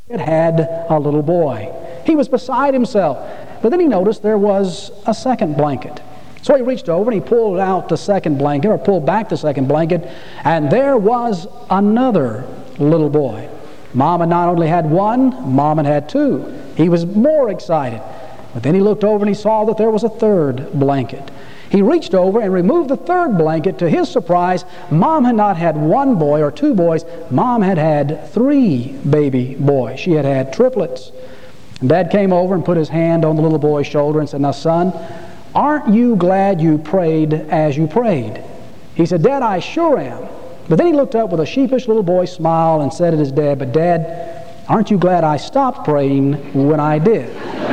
had a little boy. He was beside himself. But then he noticed there was a second blanket. So he reached over and he pulled out the second blanket, or pulled back the second blanket, and there was another little boy. Mama not only had one, Mama had two. He was more excited. But then he looked over and he saw that there was a third blanket. He reached over and removed the third blanket. To his surprise, Mom had not had one boy or two boys. Mom had had three baby boys. She had had triplets. And Dad came over and put his hand on the little boy's shoulder and said, "Now, son, aren't you glad you prayed as you prayed?" He said, "Dad, I sure am." But then he looked up with a sheepish little boy smile and said to his dad, "But Dad, aren't you glad I stopped praying when I did?"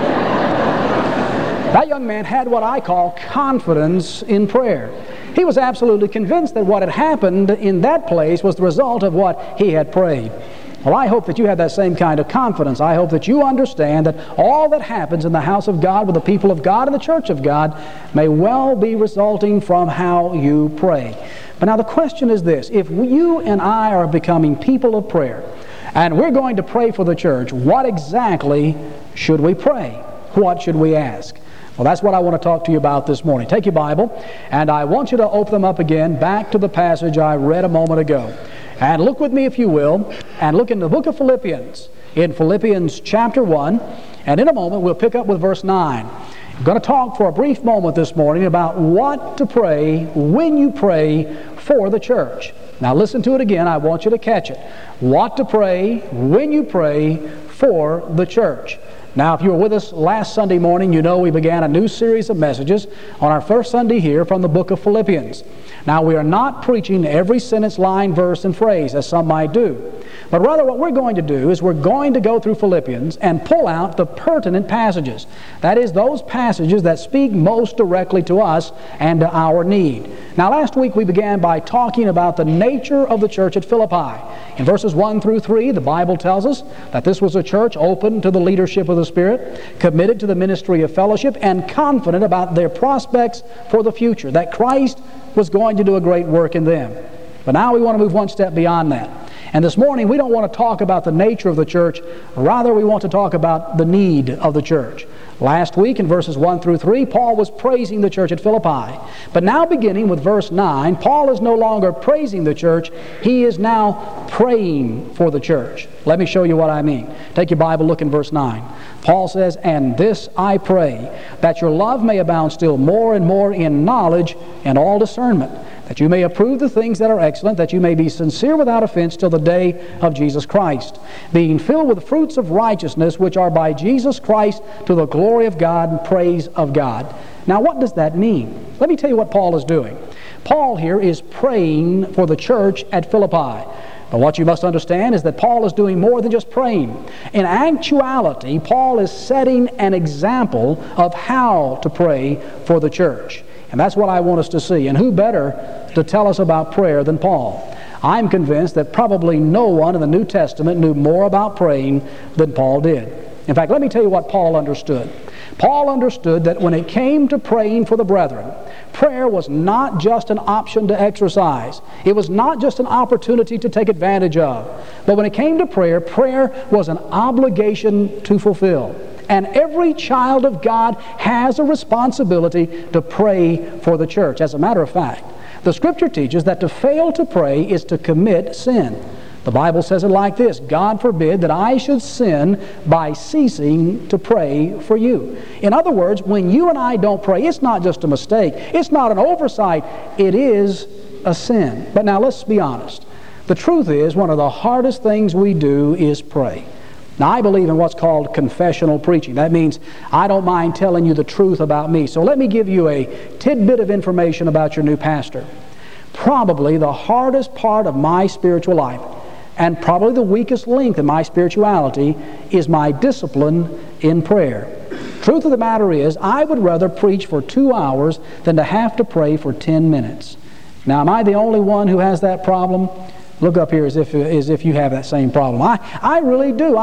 That young man had what I call confidence in prayer. He was absolutely convinced that what had happened in that place was the result of what he had prayed. Well, I hope that you have that same kind of confidence. I hope that you understand that all that happens in the house of God with the people of God and the church of God may well be resulting from how you pray. But now the question is this: if you and I are becoming people of prayer, and we're going to pray for the church, what exactly should we pray? What should we ask? Well, that's what I want to talk to you about this morning. Take your Bible, and I want you to open them up again back to the passage I read a moment ago. And look with me, if you will, and look in the book of Philippians, in Philippians chapter 1, and in a moment we'll pick up with verse 9. I'm going to talk for a brief moment this morning about what to pray when you pray for the church. Now listen to it again. I want you to catch it. What to pray when you pray for the church. Now, if you were with us last Sunday morning, you know we began a new series of messages on our first Sunday here from the book of Philippians. Now, we are not preaching every sentence, line, verse, and phrase, as some might do. But rather what we're going to do is we're going to go through Philippians and pull out the pertinent passages. That is, those passages that speak most directly to us and to our need. Now, last week we began by talking about the nature of the church at Philippi. In verses 1 through 3, the Bible tells us that this was a church open to the leadership of the Spirit, committed to the ministry of fellowship, and confident about their prospects for the future, that Christ was going to do a great work in them. But now we want to move one step beyond that. And this morning we don't want to talk about the nature of the church, rather we want to talk about the need of the church. Last week in verses 1 through 3, Paul was praising the church at Philippi. But now beginning with verse 9, Paul is no longer praising the church, he is now praying for the church. Let me show you what I mean. Take your Bible, look in verse 9. Paul says, "And this I pray, that your love may abound still more and more in knowledge and all discernment, that you may approve the things that are excellent, that you may be sincere without offense till the day of Jesus Christ, being filled with the fruits of righteousness, which are by Jesus Christ to the glory of God and praise of God." Now, what does that mean? Let me tell you what Paul is doing. Paul here is praying for the church at Philippi. But what you must understand is that Paul is doing more than just praying. In actuality, Paul is setting an example of how to pray for the church. And that's what I want us to see. And who better to tell us about prayer than Paul? I'm convinced that probably no one in the New Testament knew more about praying than Paul did. In fact, let me tell you what Paul understood. Paul understood that when it came to praying for the brethren, prayer was not just an option to exercise. It was not just an opportunity to take advantage of. But when it came to prayer, prayer was an obligation to fulfill. And every child of God has a responsibility to pray for the church. As a matter of fact, the Scripture teaches that to fail to pray is to commit sin. The Bible says it like this: "God forbid that I should sin by ceasing to pray for you." In other words, when you and I don't pray, it's not just a mistake. It's not an oversight. It is a sin. But now let's be honest. The truth is, one of the hardest things we do is pray. Now, I believe in what's called confessional preaching. That means I don't mind telling you the truth about me. So let me give you a tidbit of information about your new pastor. Probably the hardest part of my spiritual life, and probably the weakest link in my spirituality, is my discipline in prayer. Truth of the matter is, I would rather preach for 2 hours than to have to pray for 10 minutes. Now, am I the only one who has that problem? Look up here as if you have that same problem. I really do.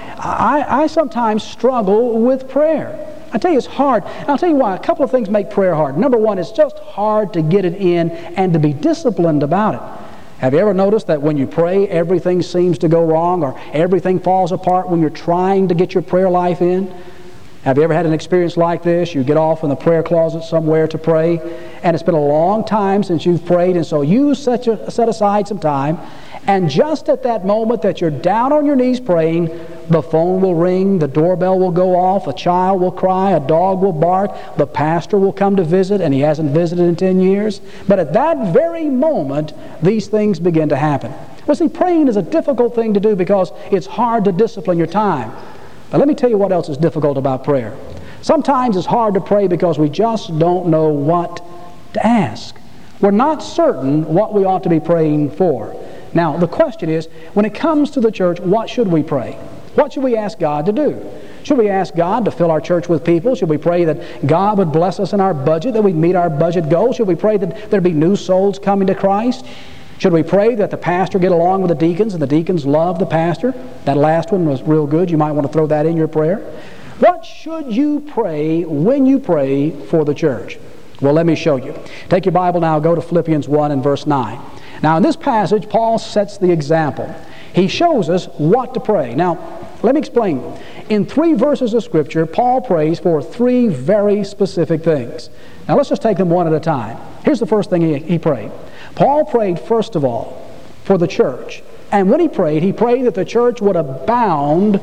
I sometimes struggle with prayer. I tell you, it's hard. And I'll tell you why. A couple of things make prayer hard. Number one, it's just hard to get it in and to be disciplined about it. Have you ever noticed that when you pray, everything seems to go wrong or everything falls apart when you're trying to get your prayer life in? Have you ever had an experience like this? You get off in the prayer closet somewhere to pray, and it's been a long time since you've prayed, and so you set aside some time, and just at that moment that you're down on your knees praying, the phone will ring, the doorbell will go off, a child will cry, a dog will bark, the pastor will come to visit, and he hasn't visited in 10 years. But at that very moment, these things begin to happen. Well, see, praying is a difficult thing to do because it's hard to discipline your time. But let me tell you what else is difficult about prayer. Sometimes it's hard to pray because we just don't know what to ask. We're not certain what we ought to be praying for. Now, the question is, when it comes to the church, what should we pray? What should we ask God to do? Should we ask God to fill our church with people? Should we pray that God would bless us in our budget, that we'd meet our budget goals? Should we pray that there'd be new souls coming to Christ? Should we pray that the pastor get along with the deacons and the deacons love the pastor? That last one was real good. You might want to throw that in your prayer. What should you pray when you pray for the church? Well, let me show you. Take your Bible now, go to Philippians 1 and verse 9. Now, in this passage, Paul sets the example. He shows us what to pray. Now, let me explain. In 3 verses of Scripture, Paul prays for 3 very specific things. Now, let's just take them one at a time. Here's the first thing he prayed. Paul prayed, first of all, for the church. And when he prayed that the church would abound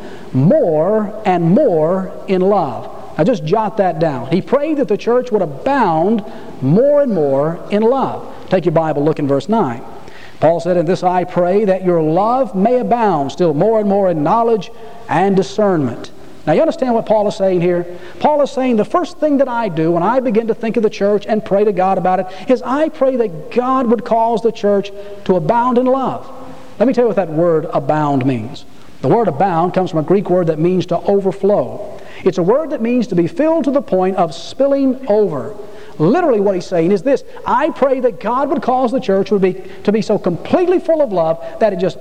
more and more in love. Now, just jot that down. He prayed that the church would abound more and more in love. Take your Bible, look in verse 9. Paul said, "In this I pray, that your love may abound still more and more in knowledge and discernment." Now, you understand what Paul is saying here? Paul is saying the first thing that I do when I begin to think of the church and pray to God about it is I pray that God would cause the church to abound in love. Let me tell you what that word abound means. The word abound comes from a Greek word that means to overflow. It's a word that means to be filled to the point of spilling over. Literally what he's saying is this: I pray that God would cause the church to be so completely full of love that it just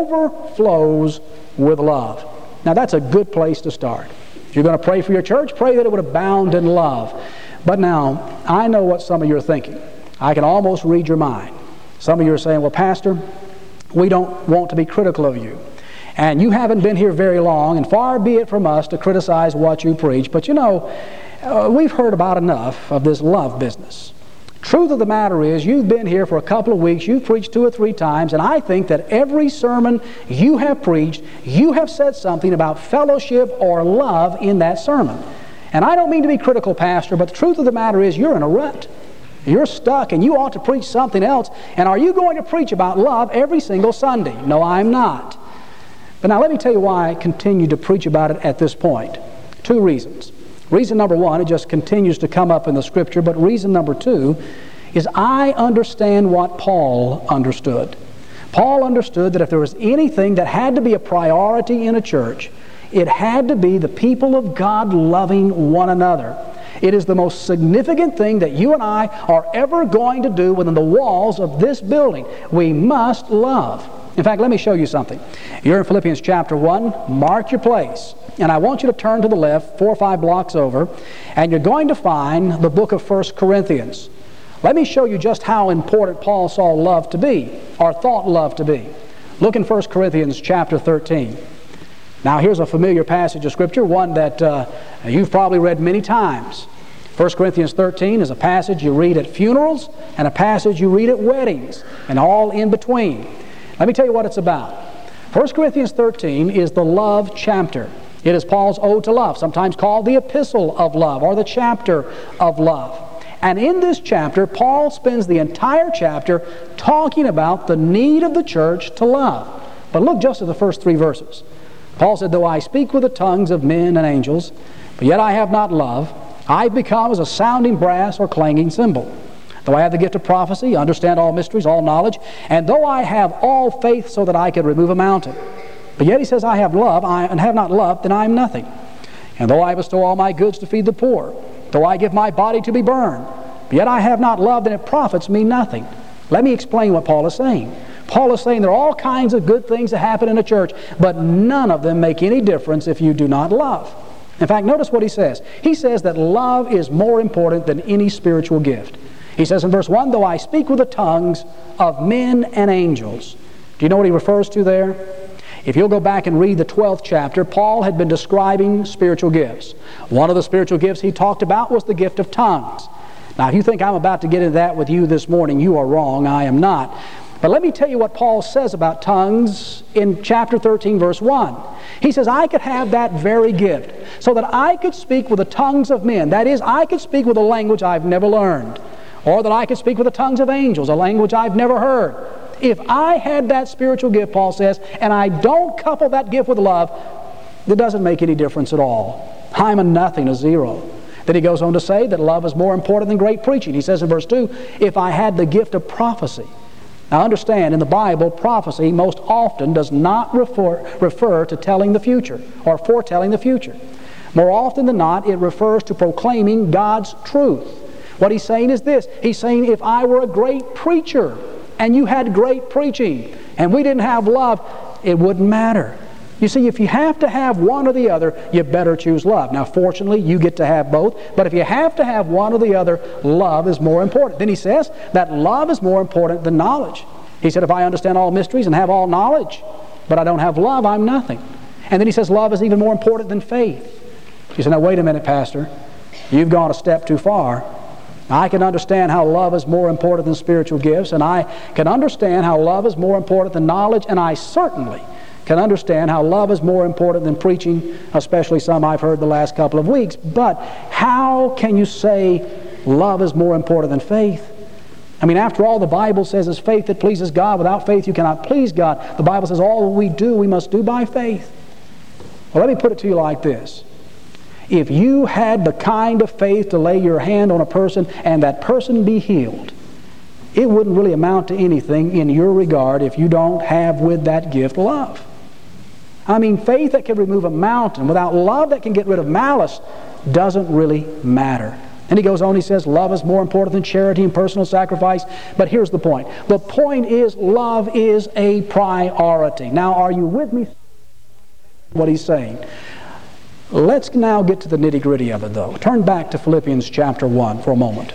overflows with love. Now that's a good place to start. If you're going to pray for your church, pray that it would abound in love. But now, I know what some of you are thinking. I can almost read your mind. Some of you are saying, well, Pastor, we don't want to be critical of you. And you haven't been here very long, and far be it from us to criticize what you preach. But you know, we've heard about enough of this love business. Truth of the matter is, you've been here for a couple of weeks, you've preached 2 or 3 times, and I think that every sermon you have preached, you have said something about fellowship or love in that sermon. And I don't mean to be critical, Pastor, but the truth of the matter is, you're in a rut. You're stuck, and you ought to preach something else. And are you going to preach about love every single Sunday? No, I'm not. But now let me tell you why I continue to preach about it at this point. 2 reasons. Reason number 1, it just continues to come up in the Scripture, but reason number 2 is I understand what Paul understood. Paul understood that if there was anything that had to be a priority in a church, it had to be the people of God loving one another. It is the most significant thing that you and I are ever going to do within the walls of this building. We must love. In fact, let me show you something. You're in Philippians chapter 1. Mark your place. And I want you to turn to the left 4 or 5 blocks over, and you're going to find the book of 1 Corinthians. Let me show you just how important Paul saw love to be, or thought love to be. Look in 1 Corinthians chapter 13. Now here's a familiar passage of Scripture, one that you've probably read many times. 1 Corinthians 13 is a passage you read at funerals and a passage you read at weddings, and all in between. Let me tell you what it's about. 1 Corinthians 13 is the love chapter. It is Paul's ode to love, sometimes called the epistle of love or the chapter of love. And in this chapter, Paul spends the entire chapter talking about the need of the church to love. But look just at the first 3 verses. Paul said, "Though I speak with the tongues of men and angels, but yet I have not love, I become as a sounding brass or clanging cymbal. Though I have the gift of prophecy, understand all mysteries, all knowledge, and though I have all faith so that I could remove a mountain, but yet," he says, "I have love, and have not love, then I am nothing. And though I bestow all my goods to feed the poor, though I give my body to be burned, but yet I have not love, then it profits me nothing." Let me explain what Paul is saying. Paul is saying there are all kinds of good things that happen in a church, but none of them make any difference if you do not love. In fact, notice what he says. He says that love is more important than any spiritual gift. He says in verse 1, though I speak with the tongues of men and angels. Do you know what he refers to there? If you'll go back and read the 12th chapter, Paul had been describing spiritual gifts. One of the spiritual gifts he talked about was the gift of tongues. Now, if you think I'm about to get into that with you this morning, you are wrong. I am not. But let me tell you what Paul says about tongues in chapter 13, verse 1. He says, I could have that very gift so that I could speak with the tongues of men. That is, I could speak with a language I've never learned. Or that I could speak with the tongues of angels, a language I've never heard. If I had that spiritual gift, Paul says, and I don't couple that gift with love, it doesn't make any difference at all. I'm a nothing, a zero. Then he goes on to say that love is more important than great preaching. He says in verse 2, if I had the gift of prophecy. Now understand, in the Bible, prophecy most often does not refer to telling the future or foretelling the future. More often than not, it refers to proclaiming God's truth. What he's saying is this. He's saying if I were a great preacher and you had great preaching and we didn't have love, it wouldn't matter. You see, if you have to have one or the other, you better choose love. Now, fortunately, you get to have both. But if you have to have one or the other, love is more important. Then he says that love is more important than knowledge. He said, if I understand all mysteries and have all knowledge, but I don't have love, I'm nothing. And then he says love is even more important than faith. You say, now wait a minute, Pastor. You've gone a step too far. I can understand how love is more important than spiritual gifts, and I can understand how love is more important than knowledge, and I certainly can understand how love is more important than preaching, especially some I've heard the last couple of weeks. But how can you say love is more important than faith? I mean, after all, the Bible says it's faith that pleases God. Without faith, you cannot please God. The Bible says all we do, we must do by faith. Well, let me put it to you like this. If you had the kind of faith to lay your hand on a person and that person be healed, it wouldn't really amount to anything in your regard if you don't have with that gift love. I mean, faith that can remove a mountain without love that can get rid of malice doesn't really matter. And he goes on, he says, love is more important than charity and personal sacrifice. But here's the point. The point is, love is a priority. Now, are you with me? What he's saying. Let's now get to the nitty-gritty of it, though. Turn back to Philippians chapter 1 for a moment.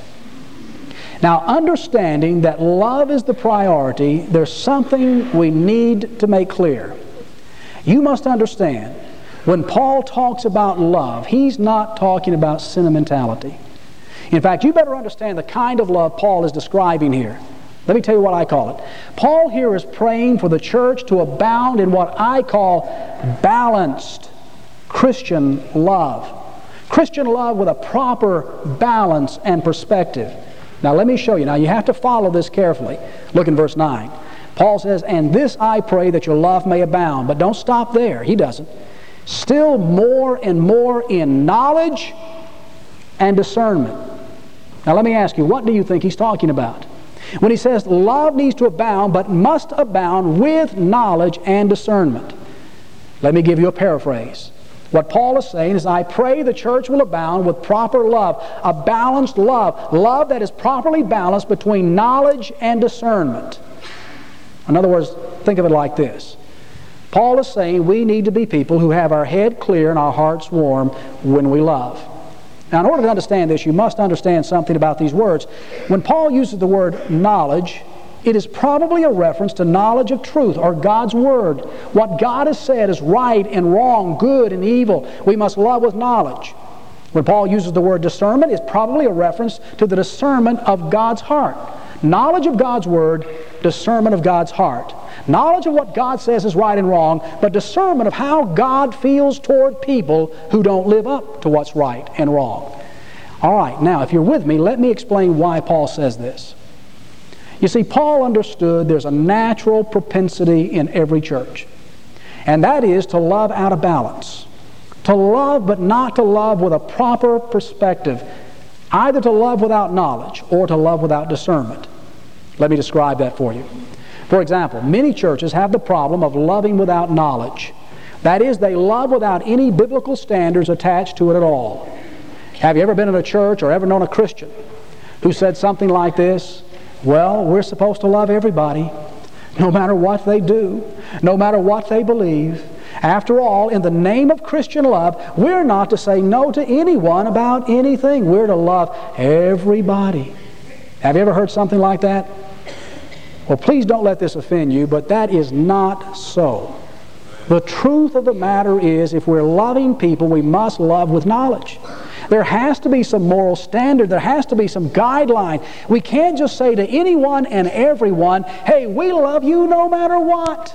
Now, understanding that love is the priority, there's something we need to make clear. You must understand, when Paul talks about love, he's not talking about sentimentality. In fact, you better understand the kind of love Paul is describing here. Let me tell you what I call it. Paul here is praying for the church to abound in what I call balanced Christian love. Christian love with a proper balance and perspective. Now let me show you. Now you have to follow this carefully. Look in verse 9. Paul says, and this I pray that your love may abound. But don't stop there. He doesn't. Still more and more in knowledge and discernment. Now let me ask you, what do you think he's talking about? When he says love needs to abound, but must abound with knowledge and discernment. Let me give you a paraphrase. What Paul is saying is, I pray the church will abound with proper love, a balanced love, love that is properly balanced between knowledge and discernment. In other words, think of it like this. Paul is saying we need to be people who have our head clear and our hearts warm when we love. Now, in order to understand this, you must understand something about these words. When Paul uses the word knowledge, it is probably a reference to knowledge of truth or God's Word. What God has said is right and wrong, good and evil. We must love with knowledge. When Paul uses the word discernment, it's probably a reference to the discernment of God's heart. Knowledge of God's Word, discernment of God's heart. Knowledge of what God says is right and wrong, but discernment of how God feels toward people who don't live up to what's right and wrong. All right, now if you're with me, let me explain why Paul says this. You see, Paul understood there's a natural propensity in every church, and that is to love out of balance. To love, but not to love with a proper perspective. Either to love without knowledge or to love without discernment. Let me describe that for you. For example, many churches have the problem of loving without knowledge. That is, they love without any biblical standards attached to it at all. Have you ever been in a church or ever known a Christian who said something like this? Well, we're supposed to love everybody, no matter what they do, no matter what they believe. After all, in the name of Christian love, we're not to say no to anyone about anything. We're to love everybody. Have you ever heard something like that? Well, please don't let this offend you, but that is not so. The truth of the matter is, if we're loving people, we must love with knowledge. There has to be some moral standard. There has to be some guideline. We can't just say to anyone and everyone, hey, we love you no matter what.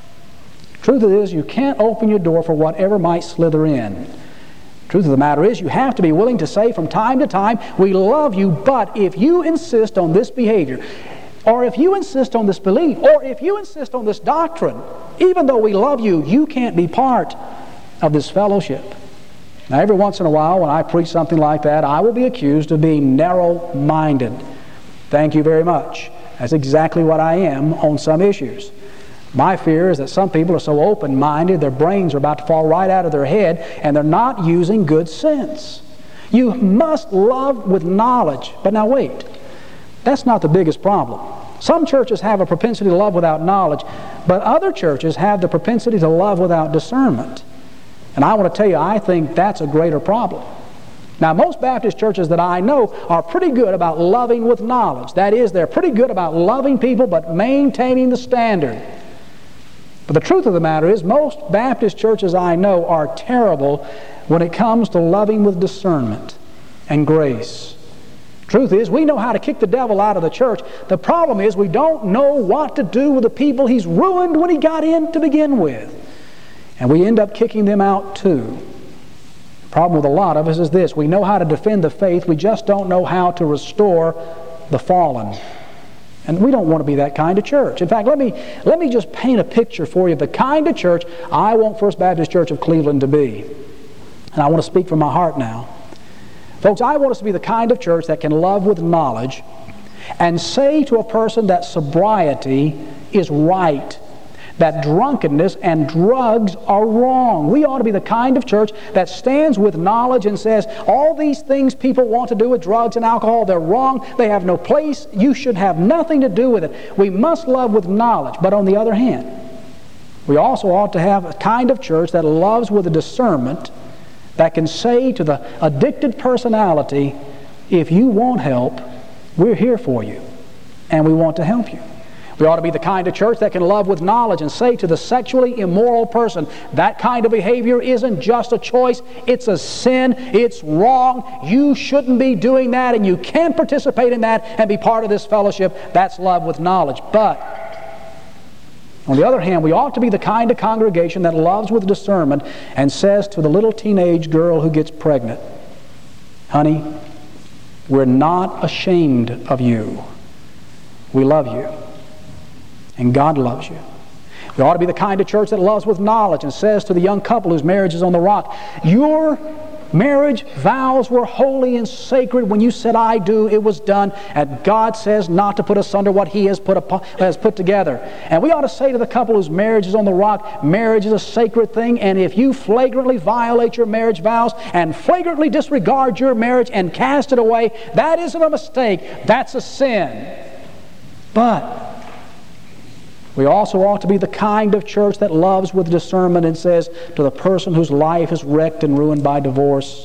Truth is, you can't open your door for whatever might slither in. Truth of the matter is, you have to be willing to say from time to time, we love you, but if you insist on this behavior, or if you insist on this belief, or if you insist on this doctrine, even though we love you, you can't be part of this fellowship. Now, every once in a while, when I preach something like that, I will be accused of being narrow-minded. Thank you very much. That's exactly what I am on some issues. My fear is that some people are so open-minded, their brains are about to fall right out of their head, and they're not using good sense. You must love with knowledge. But now wait, that's not the biggest problem. Some churches have a propensity to love without knowledge, but other churches have the propensity to love without discernment. And I want to tell you, I think that's a greater problem. Now, most Baptist churches that I know are pretty good about loving with knowledge. That is, they're pretty good about loving people but maintaining the standard. But the truth of the matter is, most Baptist churches I know are terrible when it comes to loving with discernment and grace. Truth is, we know how to kick the devil out of the church. The problem is, we don't know what to do with the people he's ruined when he got in to begin with. And we end up kicking them out too. The problem with a lot of us is this: we know how to defend the faith, we just don't know how to restore the fallen. And we don't want to be that kind of church. In fact, let me just paint a picture for you of the kind of church I want First Baptist Church of Cleveland to be. And I want to speak from my heart now. Folks, I want us to be the kind of church that can love with knowledge and say to a person that sobriety is right, that drunkenness and drugs are wrong. We ought to be the kind of church that stands with knowledge and says, all these things people want to do with drugs and alcohol, they're wrong, they have no place, you should have nothing to do with it. We must love with knowledge. But on the other hand, we also ought to have a kind of church that loves with a discernment, that can say to the addicted personality, if you want help, we're here for you, and we want to help you. We ought to be the kind of church that can love with knowledge and say to the sexually immoral person, that kind of behavior isn't just a choice, it's a sin, it's wrong, you shouldn't be doing that, and you can't participate in that and be part of this fellowship. That's love with knowledge. But on the other hand, we ought to be the kind of congregation that loves with discernment and says to the little teenage girl who gets pregnant, honey, we're not ashamed of you. We love you. And God loves you. We ought to be the kind of church that loves with knowledge and says to the young couple whose marriage is on the rock, your marriage vows were holy and sacred. When you said, I do, it was done. And God says not to put asunder what He has put together. And we ought to say to the couple whose marriage is on the rock, marriage is a sacred thing, and if you flagrantly violate your marriage vows and flagrantly disregard your marriage and cast it away, that isn't a mistake, that's a sin. But we also ought to be the kind of church that loves with discernment and says to the person whose life is wrecked and ruined by divorce,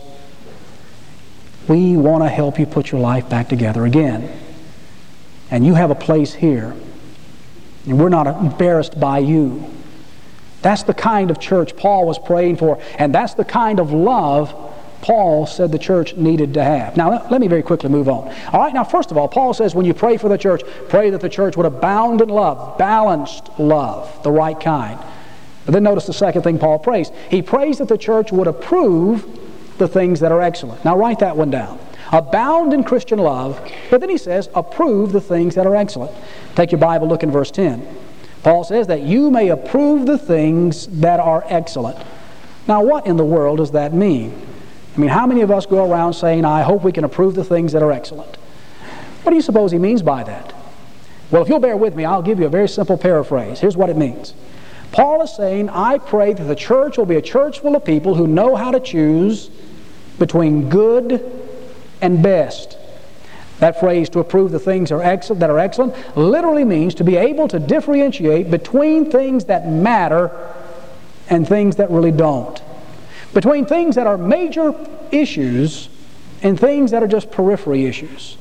we want to help you put your life back together again. And you have a place here. And we're not embarrassed by you. That's the kind of church Paul was praying for. And that's the kind of love Paul said the church needed to have. Now, let me very quickly move on. All right, now, first of all, Paul says when you pray for the church, pray that the church would abound in love, balanced love, the right kind. But then notice the second thing Paul prays. He prays that the church would approve the things that are excellent. Now, write that one down. Abound in Christian love, but then he says, approve the things that are excellent. Take your Bible, look in verse 10. Paul says that you may approve the things that are excellent. Now, what in the world does that mean? I mean, how many of us go around saying, I hope we can approve the things that are excellent? What do you suppose he means by that? Well, if you'll bear with me, I'll give you a very simple paraphrase. Here's what it means. Paul is saying, I pray that the church will be a church full of people who know how to choose between good and best. That phrase, to approve the things that are excellent, literally means to be able to differentiate between things that matter and things that really don't. Between things that are major issues and things that are just periphery issues.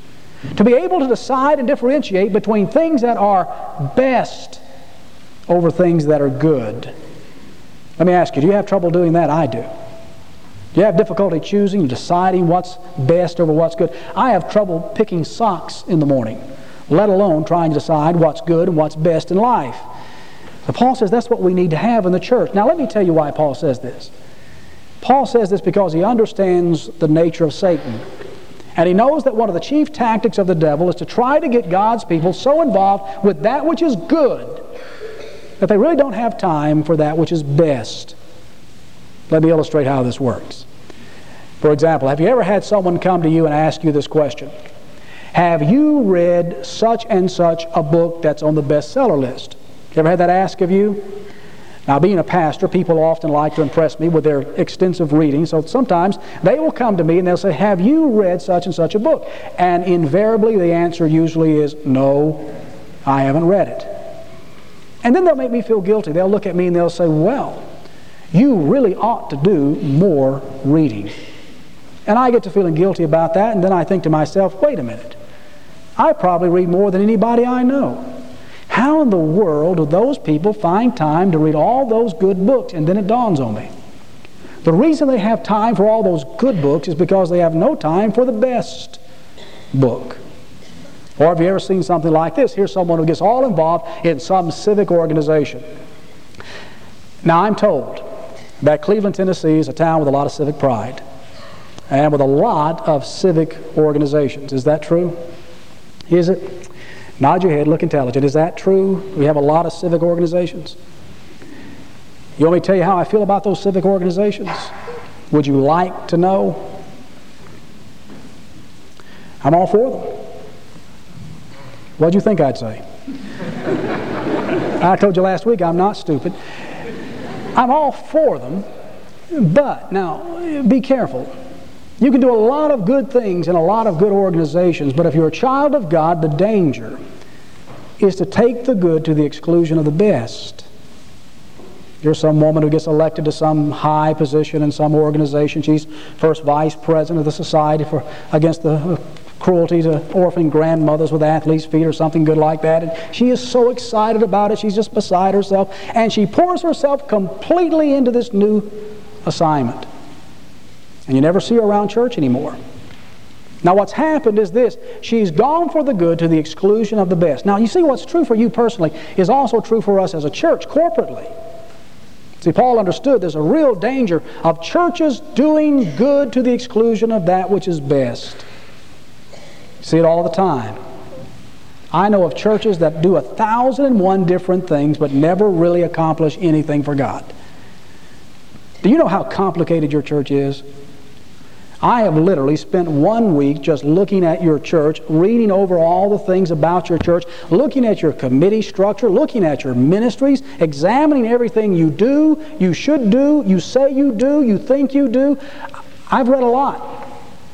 To be able to decide and differentiate between things that are best over things that are good. Let me ask you, do you have trouble doing that? I do. Do you have difficulty choosing and deciding what's best over what's good? I have trouble picking socks in the morning, let alone trying to decide what's good and what's best in life. So Paul says that's what we need to have in the church. Now let me tell you why Paul says this. Paul says this because he understands the nature of Satan. And he knows that one of the chief tactics of the devil is to try to get God's people so involved with that which is good that they really don't have time for that which is best. Let me illustrate how this works. For example, have you ever had someone come to you and ask you this question? Have you read such and such a book that's on the bestseller list? You ever had that asked of you? Now, being a pastor, people often like to impress me with their extensive reading, so sometimes they will come to me and they'll say, have you read such and such a book? And invariably the answer usually is, no, I haven't read it. And then they'll make me feel guilty. They'll look at me and they'll say, well, you really ought to do more reading. And I get to feeling guilty about that, and then I think to myself, wait a minute, I probably read more than anybody I know. How in the world do those people find time to read all those good books? And then it dawns on me. The reason they have time for all those good books is because they have no time for the best book. Or have you ever seen something like this? Here's someone who gets all involved in some civic organization. Now I'm told that Cleveland, Tennessee is a town with a lot of civic pride and with a lot of civic organizations. Is that true? Is it? Nod your head, look intelligent. Is that true? We have a lot of civic organizations. You want me to tell you how I feel about those civic organizations? Would you like to know? I'm all for them. What'd you think I'd say? I told you last week I'm not stupid. I'm all for them, but now be careful. You can do a lot of good things in a lot of good organizations, but if you're a child of God, the danger is to take the good to the exclusion of the best. Here's some woman who gets elected to some high position in some organization. She's first vice president of the Society against the cruelty to orphan grandmothers with athlete's feet or something good like that. And she is so excited about it, she's just beside herself. And she pours herself completely into this new assignment. And you never see her around church anymore. Now what's happened is this. She's gone for the good to the exclusion of the best. Now you see, what's true for you personally is also true for us as a church corporately. See, Paul understood there's a real danger of churches doing good to the exclusion of that which is best. You see it all the time. I know of churches that do 1,001 different things but never really accomplish anything for God. Do you know how complicated your church is? I have literally spent 1 week just looking at your church, reading over all the things about your church, looking at your committee structure, looking at your ministries, examining everything you do, you should do, you say you do, you think you do. I've read a lot.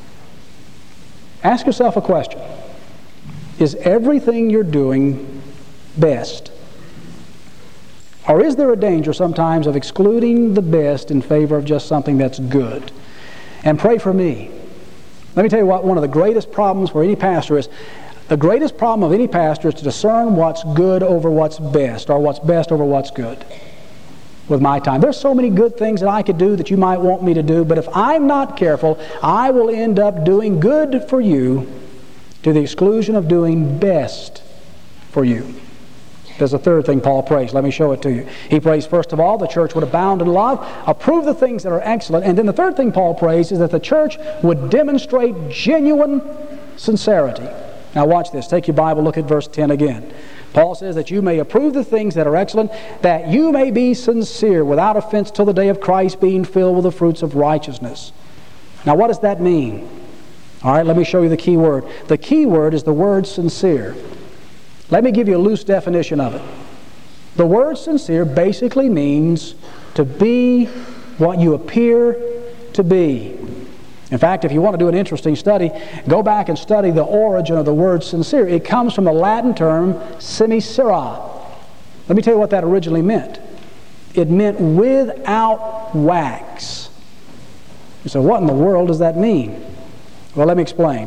Ask yourself a question. Is everything you're doing best? Or is there a danger sometimes of excluding the best in favor of just something that's good? And pray for me. Let me tell you what one of the greatest problems for any pastor is. The greatest problem of any pastor is to discern what's good over what's best, or what's best over what's good with my time. There's so many good things that I could do that you might want me to do, but if I'm not careful, I will end up doing good for you to the exclusion of doing best for you. There's a third thing Paul prays. Let me show it to you. He prays, first of all, the church would abound in love, approve the things that are excellent. And then the third thing Paul prays is that the church would demonstrate genuine sincerity. Now watch this. Take your Bible, look at verse 10 again. Paul says that you may approve the things that are excellent, that you may be sincere, without offense till the day of Christ, being filled with the fruits of righteousness. Now what does that mean? All right, let me show you the key word. The key word is the word sincere. Let me give you a loose definition of it. The word sincere basically means to be what you appear to be. In fact, if you want to do an interesting study, go back and study the origin of the word sincere. It comes from the Latin term semicera. Let me tell you what that originally meant. It meant without wax. You say, what in the world does that mean? Well, let me explain.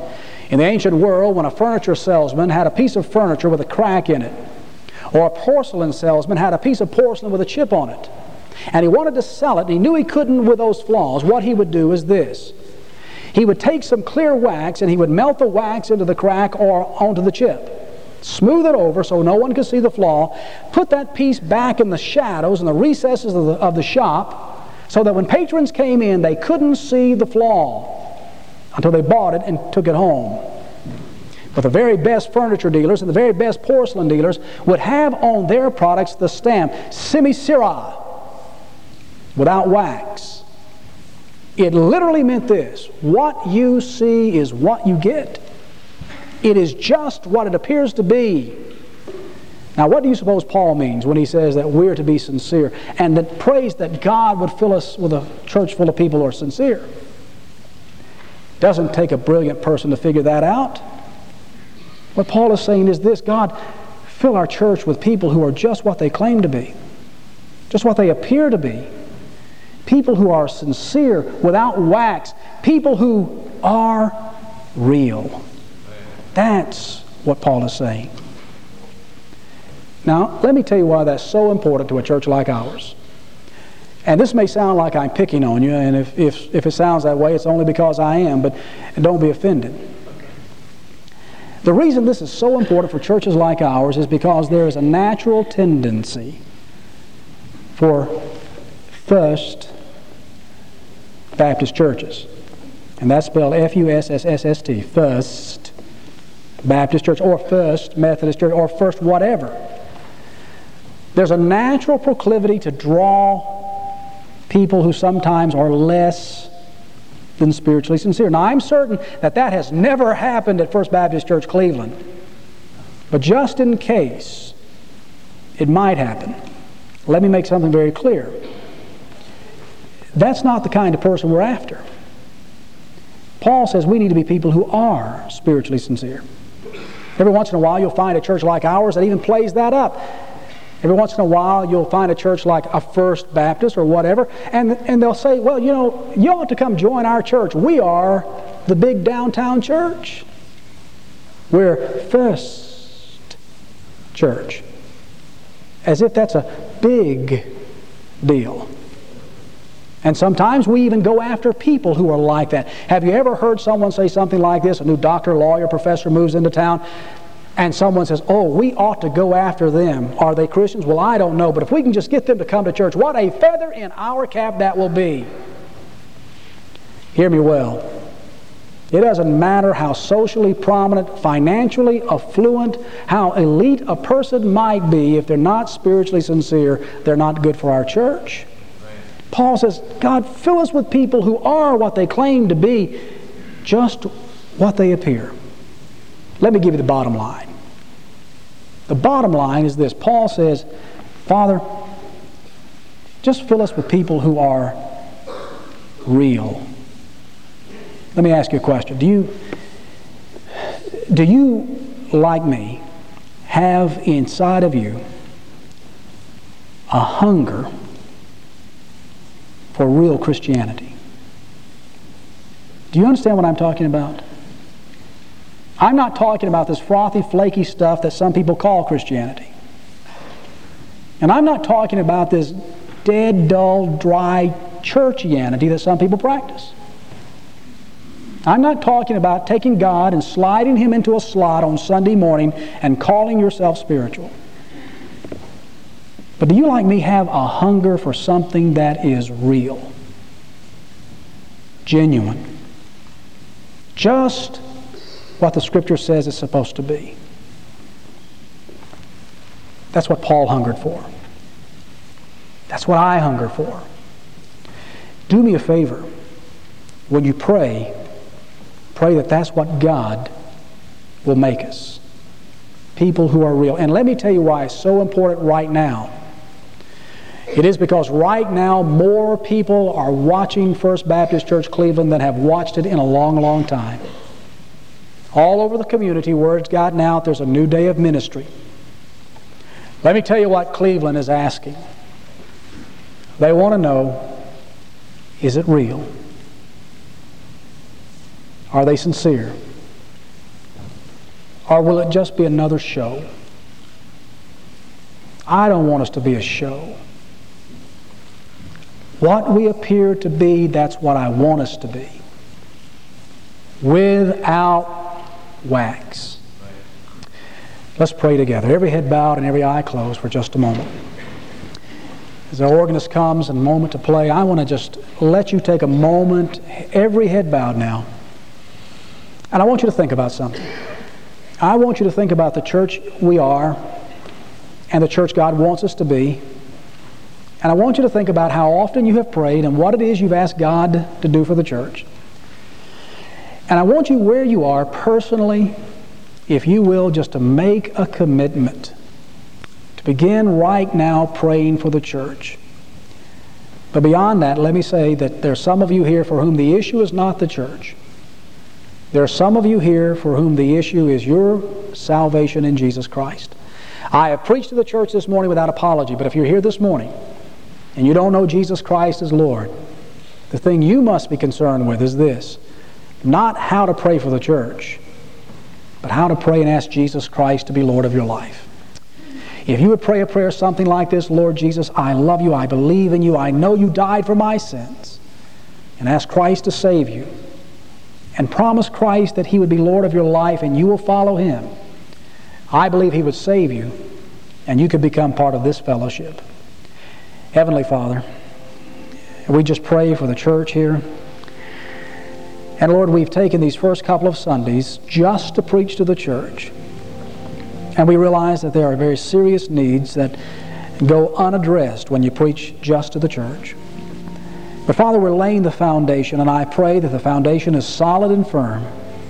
In the ancient world, when a furniture salesman had a piece of furniture with a crack in it, or a porcelain salesman had a piece of porcelain with a chip on it, and he wanted to sell it, and he knew he couldn't with those flaws, what he would do is this. He would take some clear wax, and he would melt the wax into the crack or onto the chip. Smooth it over so no one could see the flaw. Put that piece back in the shadows and the recesses of the shop so that when patrons came in, they couldn't see the flaw until they bought it and took it home. But the very best furniture dealers and the very best porcelain dealers would have on their products the stamp, Semi-Sira, without wax. It literally meant this: what you see is what you get. It is just what it appears to be. Now, what do you suppose Paul means when he says that we're to be sincere and that prays that God would fill us with a church full of people who are sincere? Doesn't take a brilliant person to figure that out. What Paul is saying is this: God, fill our church with people who are just what they claim to be, just what they appear to be. People who are sincere, without wax. People who are real. That's what Paul is saying. Now, let me tell you why that's so important to a church like ours. And this may sound like I'm picking on you, and if it sounds that way, it's only because I am, but don't be offended. The reason this is so important for churches like ours is because there is a natural tendency for First Baptist churches. And that's spelled F-U-S-S-S-S-T, First Baptist Church, or First Methodist Church, or First whatever. There's a natural proclivity to draw people who sometimes are less than spiritually sincere. Now, I'm certain that that has never happened at First Baptist Church Cleveland. But just in case it might happen, let me make something very clear. That's not the kind of person we're after. Paul says we need to be people who are spiritually sincere. Every once in a while you'll find a church like ours that even plays that up. Every once in a while you'll find a church like a First Baptist or whatever, and they'll say, well, you know, you ought to come join our church. We are the big downtown church. We're First Church. As if that's a big deal. And sometimes we even go after people who are like that. Have you ever heard someone say something like this? A new doctor, lawyer, professor moves into town, and someone says, oh, we ought to go after them. Are they Christians? Well, I don't know, but if we can just get them to come to church, what a feather in our cap that will be. Hear me well. It doesn't matter how socially prominent, financially affluent, how elite a person might be. If they're not spiritually sincere, they're not good for our church. Paul says, God, fill us with people who are what they claim to be, just what they appear. Let me give you the bottom line. The bottom line is this. Paul says, Father, just fill us with people who are real. Let me ask you a question. Do you, like me, have inside of you a hunger for real Christianity? Do you understand what I'm talking about? I'm not talking about this frothy, flaky stuff that some people call Christianity. And I'm not talking about this dead, dull, dry churchianity that some people practice. I'm not talking about taking God and sliding Him into a slot on Sunday morning and calling yourself spiritual. But do you, like me, have a hunger for something that is real, genuine, just what the Scripture says it's supposed to be? That's what Paul hungered for. That's what I hunger for. Do me a favor. When you pray that that's what God will make us. People who are real. And let me tell you why it's so important right now. It is because right now more people are watching First Baptist Church Cleveland than have watched it in a long, long time. All over the community, word's gotten out, there's a new day of ministry. Let me tell you what Cleveland is asking. They want to know, is it real? Are they sincere? Or will it just be another show? I don't want us to be a show. What we appear to be, that's what I want us to be. Without wax. Let's pray together. Every head bowed and every eye closed for just a moment. As the organist comes and a moment to play, I want to just let you take a moment, every head bowed now. And I want you to think about something. I want you to think about the church we are and the church God wants us to be. And I want you to think about how often you have prayed and what it is you've asked God to do for the church. And I want you, where you are personally, if you will, just to make a commitment to begin right now praying for the church. But beyond that, let me say that there are some of you here for whom the issue is not the church. There are some of you here for whom the issue is your salvation in Jesus Christ. I have preached to the church this morning without apology, but if you're here this morning and you don't know Jesus Christ as Lord, the thing you must be concerned with is this: not how to pray for the church, but how to pray and ask Jesus Christ to be Lord of your life. If you would pray a prayer something like this: Lord Jesus, I love you, I believe in you, I know you died for my sins, and ask Christ to save you, and promise Christ that He would be Lord of your life and you will follow Him, I believe He would save you and you could become part of this fellowship. Heavenly Father, we just pray for the church here. And Lord, we've taken these first couple of Sundays just to preach to the church. And we realize that there are very serious needs that go unaddressed when you preach just to the church. But Father, we're laying the foundation, and I pray that the foundation is solid and firm.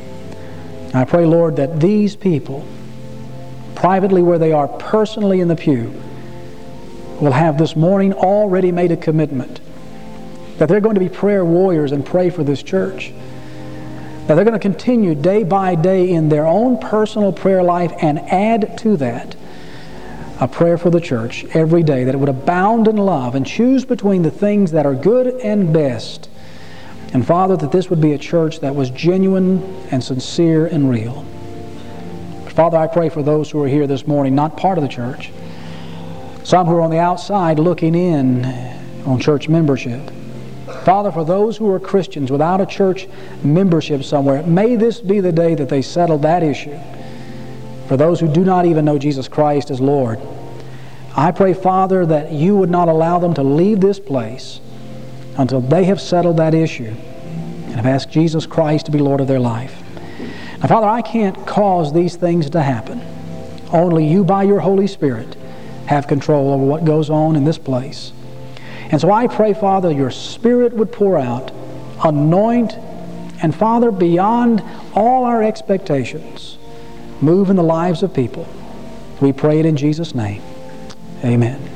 I pray, Lord, that these people, privately where they are, personally in the pew, will have this morning already made a commitment that they're going to be prayer warriors and pray for this church. That they're going to continue day by day in their own personal prayer life and add to that a prayer for the church every day, that it would abound in love and choose between the things that are good and best. And Father, that this would be a church that was genuine and sincere and real. Father, I pray for those who are here this morning, not part of the church, some who are on the outside looking in on church membership. Father, for those who are Christians without a church membership somewhere, may this be the day that they settle that issue. For those who do not even know Jesus Christ as Lord, I pray, Father, that you would not allow them to leave this place until they have settled that issue and have asked Jesus Christ to be Lord of their life. Now, Father, I can't cause these things to happen. Only you, by your Holy Spirit, have control over what goes on in this place. And so I pray, Father, your Spirit would pour out, anoint, and Father, beyond all our expectations, move in the lives of people. We pray it in Jesus' name. Amen.